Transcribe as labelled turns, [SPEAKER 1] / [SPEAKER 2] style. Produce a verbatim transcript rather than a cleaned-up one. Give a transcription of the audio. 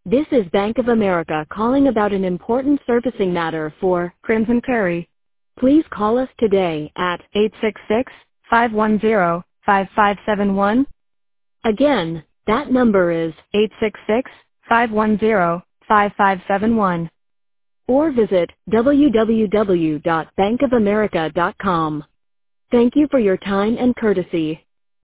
[SPEAKER 1] This is Bank of America calling about an important servicing matter for Crimson Curry. Please call us today at eight six six, five one zero, five five seven one. Again, that number is eight six six, five one zero, five five seven one. Or visit w w w dot bank of america dot com. Thank you for your time and courtesy.